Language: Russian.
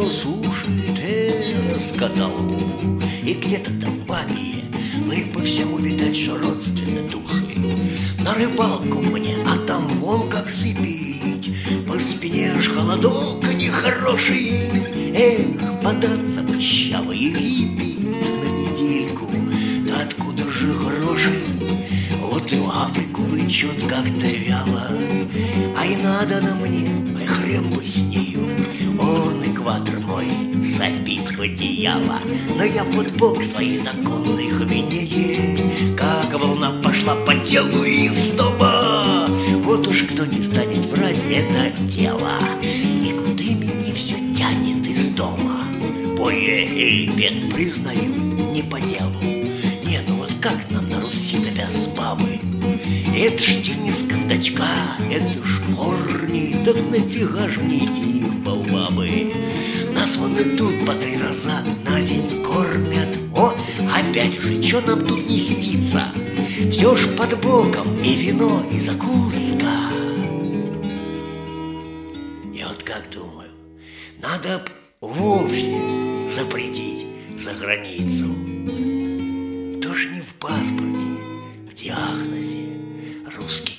сушит, раскатал губу. И где-то бабье, ну и по всему, видать, что родственны души. На рыбалку мне, а там вон как сыпить. По спине аж холодок нехороший. Эх, податься бы щавы и выпить на недельку. Да откуда же гроши? Вот и в Африку влечет как-то вяло. А и надо на мне, ай, хрен бы с нею. Он, экватор мой, сопит в одеяло. Но я под бок своей законной хвенее, как волна пошла по телу из дома. Вот уж кто не станет врать, это дело. И куда меня все тянет из дома. Ой, бед, признаю, не по делу. Не, ну вот как нам на Руси-то без бабы? Это ж те не с кондачка, это ж корни. Так нафига ж мне идти в баобабы? Нас вон и тут по 3 раза на день кормят. О, опять же, чё нам тут не сидится? Все ж под боком и вино, и закуска. Я вот как думаю, надо б вовсе запретить за границу. Тоже не в паспорте, в диагнозе русский.